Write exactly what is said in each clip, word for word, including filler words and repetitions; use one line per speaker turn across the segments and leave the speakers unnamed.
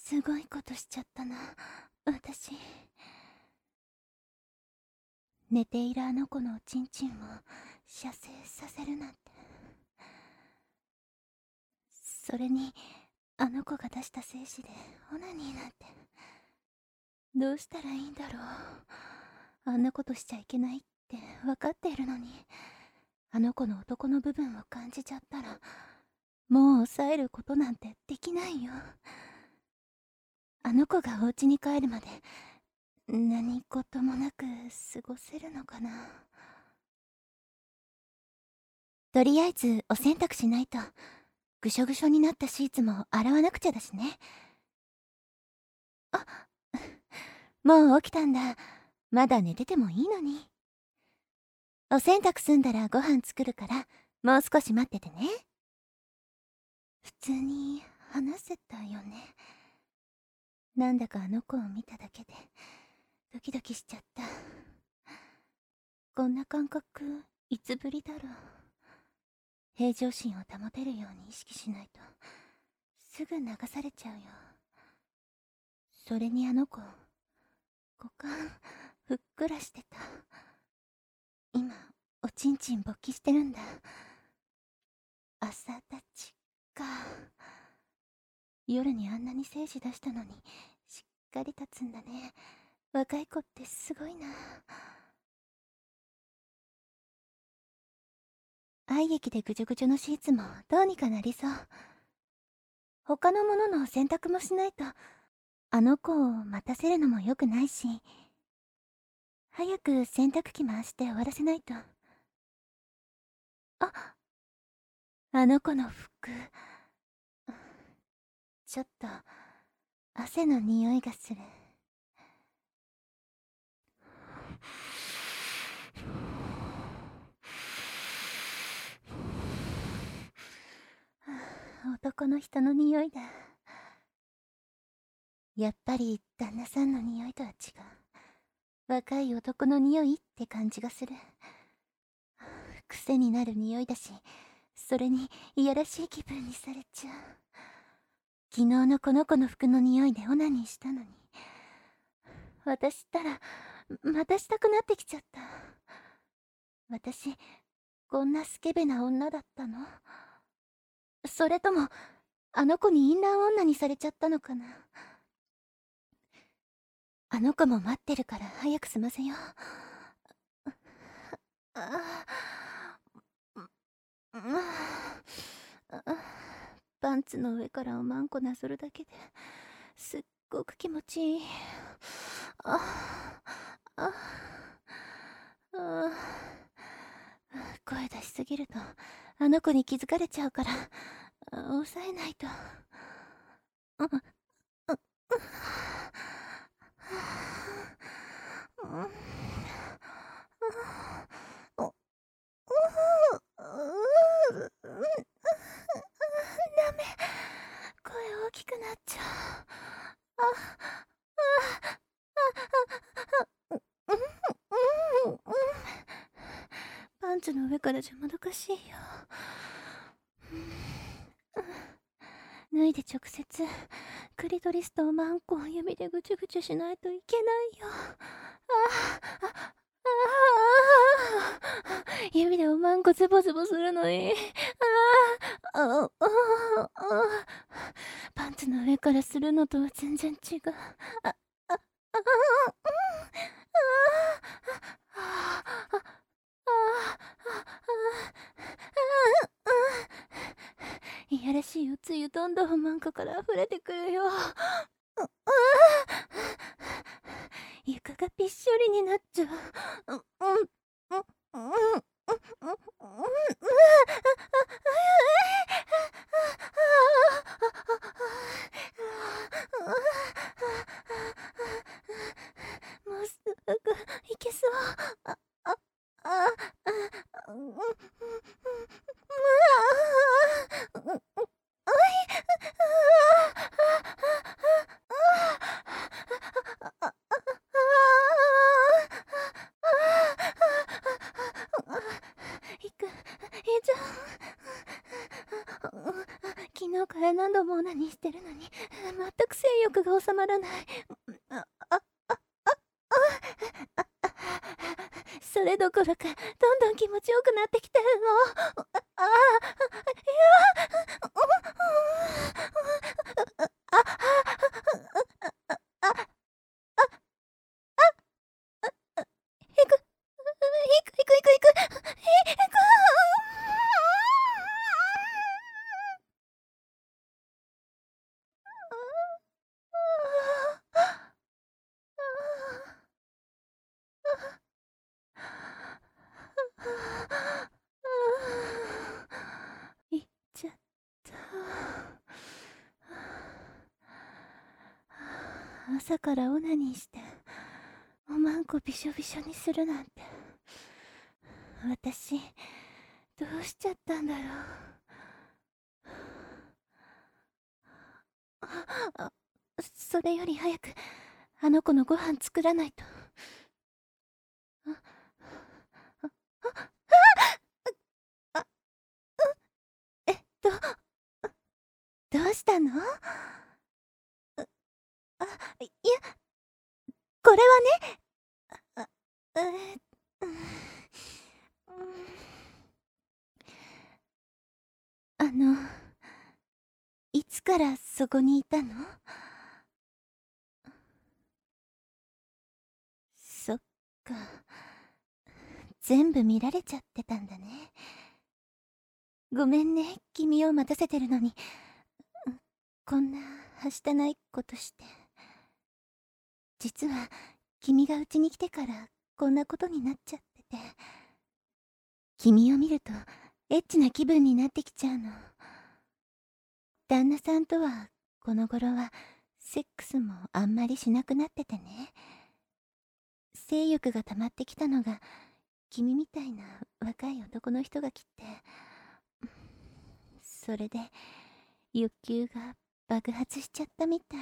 すごいことしちゃったな、私。寝ているあの子のおちんちんを射精させるなんて。それにあの子が出した精子でオナニーなんて。どうしたらいいんだろう。あんなことしちゃいけないって分かっているのに、あの子の男の部分を感じちゃったら、もう抑えることなんてできないよ。あの子がお家に帰るまで何事もなく過ごせるのかな。とりあえずお洗濯しないと。ぐしょぐしょになったシーツも洗わなくちゃだしね。あ、もう起きたんだ。まだ寝ててもいいのに。お洗濯済んだらご飯作るから、もう少し待っててね。普通に話せたよね。なんだかあの子を見ただけでドキドキしちゃった。こんな感覚いつぶりだろう。平常心を保てるように意識しないとすぐ流されちゃうよ。それにあの子、股間ふっくらしてた。今おちんちん勃起してるんだ。朝立ちか。夜にあんなに精子出したのにしっかり立つんだね。若い子ってすごいな。愛液でぐちょぐちょのシーツもどうにかなりそう。他のものの洗濯もしないとあの子を待たせるのも良くないし、早く洗濯機回して終わらせないと。あ、あの子の服、ちょっと汗の匂いがする。男の人の匂いだ。やっぱり旦那さんの匂いとは違う。若い男の匂いって感じがする。癖になる匂いだし、それにいやらしい気分にされちゃう。昨日のこの子の服の匂いでオナニーしたのに、私ったらまたしたくなってきちゃった。私こんなスケベな女だったの？それともあの子にインナー女にされちゃったのかな。あの子も待ってるから早く済ませよう。ああ、パンツの上からおまんこなぞるだけですっごく気持ちいい。あああ、声出しすぎるとあの子に気づかれちゃうから抑えないと。ダメ、声大きくなっちゃう。ああパンツの上からじゃもどかしいよ。脱いで直接クリトリスとおまんこを指でぐちゅぐちゅしないといけないよ。ああああ、指でおまんこズボズボするのに。あああああ、パンツの上からするのとは全然違う。あああああいやらしいおつゆどんどんマンコから溢れてくるよ。床がびっしょりになっちゃう。もうすぐいけそう。ああああいく、いいじゃん。昨日から何度もオナニーにしてるのに全く性欲が収まらない。ああああああそれどころかどんどん気持ちよくなってきてるの。ああいやあああ行く行く行く行く行く行く。行っちゃった。朝からオナニーしておまんこびしょびしょにするなんて、私どうしちゃったんだろう。あ、それより早くあの子のご飯作らないと。ああああえっとどうしたの？あ、いや、これはね、あ、えー、うん、あの、いつからそこにいたの？そっか、全部見られちゃってたんだね。ごめんね、君を待たせてるのに。こんなはしたないことして。実は君がうちに来てからこんなことになっちゃってて、君を見るとエッチな気分になってきちゃうの。旦那さんとはこの頃はセックスもあんまりしなくなっててね。性欲が溜まってきたのが君みたいな若い男の人が来て、それで欲求が爆発しちゃったみたい。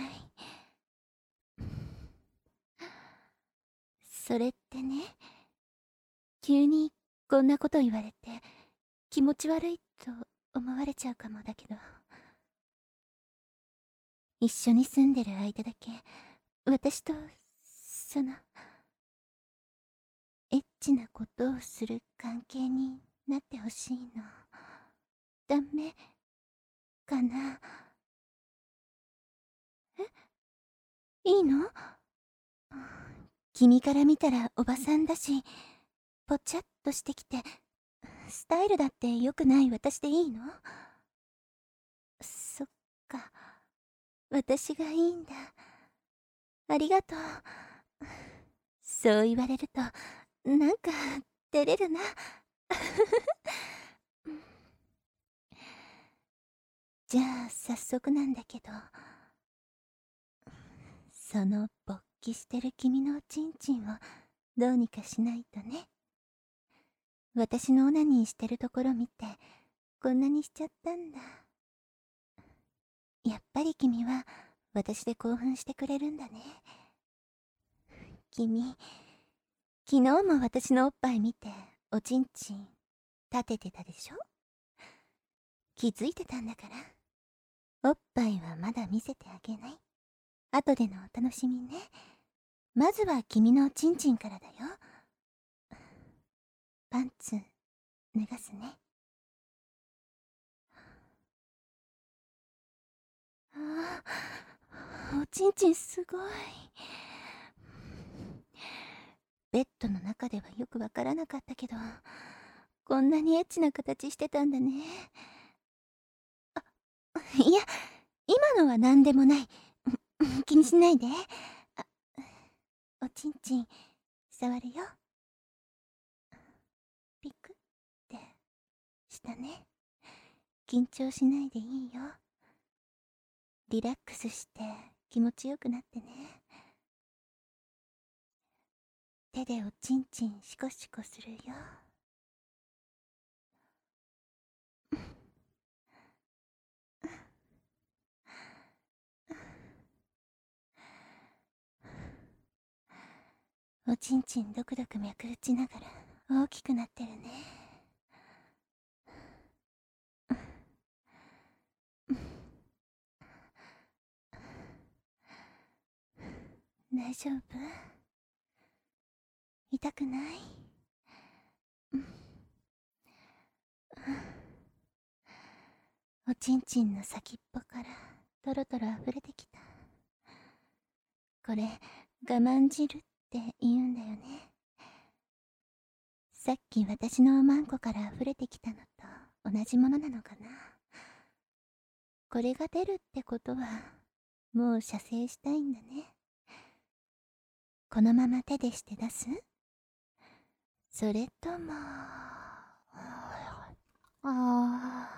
それってね、急にこんなこと言われて気持ち悪いと思われちゃうかもだけど、一緒に住んでる間だけ私とそのエッチなことをする関係になってほしいの。ダメかな？え、いいの？君から見たらおばさんだし、ぽちゃっとしてきてスタイルだって良くない私でいいの？そっか、私がいいんだ。ありがとう。そう言われるとなんか照れるな。じゃあ早速なんだけど、その勃起してる君のおちんちんをどうにかしないとね。私のオナニーしてるところ見てこんなにしちゃったんだ。やっぱり君は私で興奮してくれるんだね。君、昨日も私のおっぱい見ておちんちん立ててたでしょ？気づいてたんだから。おっぱいはまだ見せてあげない。後でのお楽しみね。まずは君のおちんちんからだよ。パンツ脱がすね。ああ、おちんちんすごい。ベッドの中ではよくわからなかったけど、こんなにエッチな形してたんだね。あ、いや、今のは何でもない。気にしないで。あ、おちんちん触るよ。ピクってしたね。緊張しないでいいよ。リラックスして気持ちよくなってね。手でおちんちんシコシコするよ。おちんちんドクドク脈打ちながら大きくなってるね。 大丈夫？痛くない？うん。おちんちんの先っぽからトロトロ溢れてきた。これ我慢汁って言うんだよね。さっき私のおまんこから溢れてきたのと同じものなのかな。これが出るってことはもう射精したいんだね。このまま手でして出す？それともああ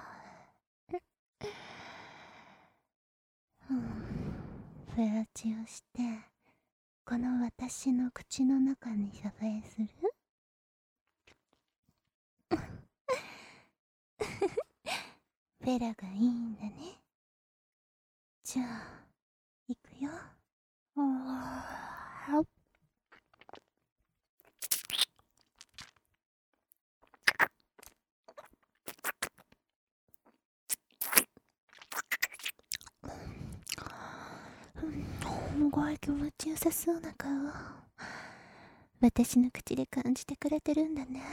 うん、フェアチをしてこの私の口の中に射精する？フェラがいいんだね。じゃあいくよ。あすごい気持ちよさそうな顔。私の口で感じてくれてるんだね。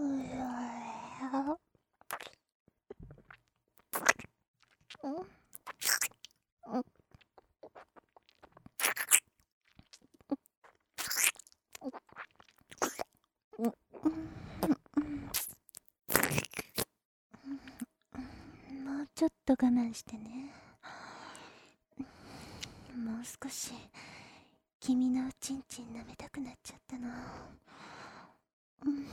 もうちょっと我慢してね。もう少し君のおちんちん舐めたくなっちゃったの。うん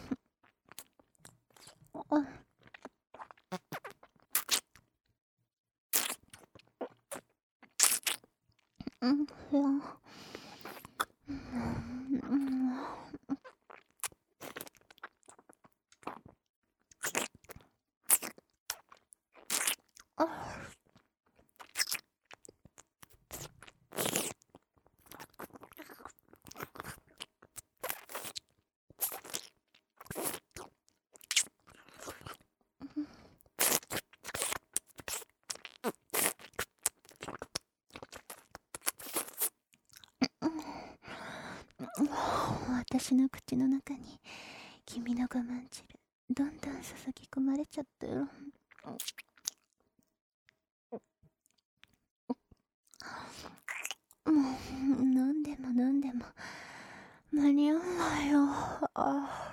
うん、私の口の中に君の我慢汁どんどん注ぎ込まれちゃったよ。もう飲んでも飲んでも間に合わないよ。あ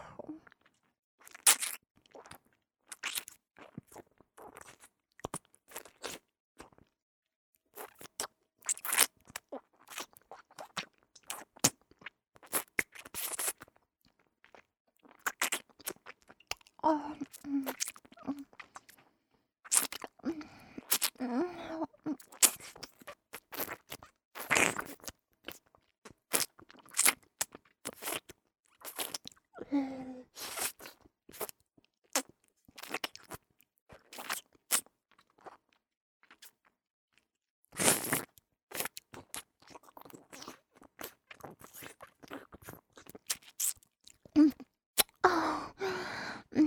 あ、うんうんうんうんあうん、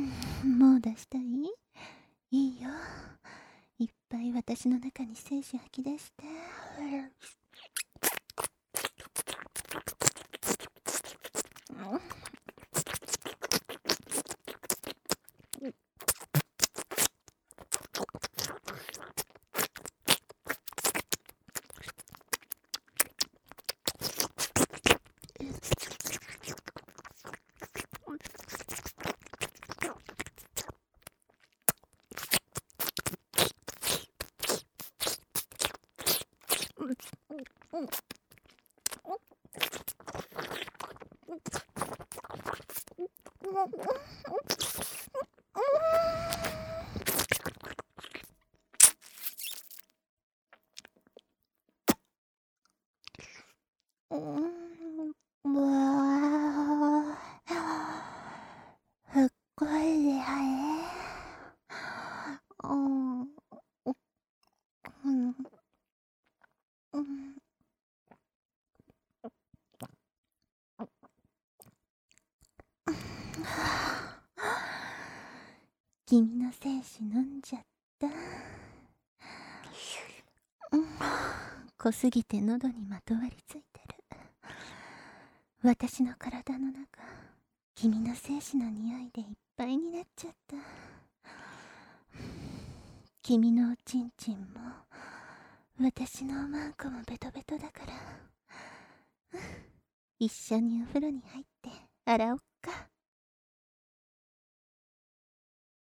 もう出したい？いいよ。いっぱい私の中に精子吐き出して。うん、わあ、ふっこいではえ。うん、うん、うん。君の精子飲んじゃった。うん、濃すぎて喉にまとわりついてる。 私の体の中、君の精子の匂いでいっぱいになっちゃった。君のおちんちんも、私のおまんこもベトベトだから、一緒にお風呂に入って洗おっか。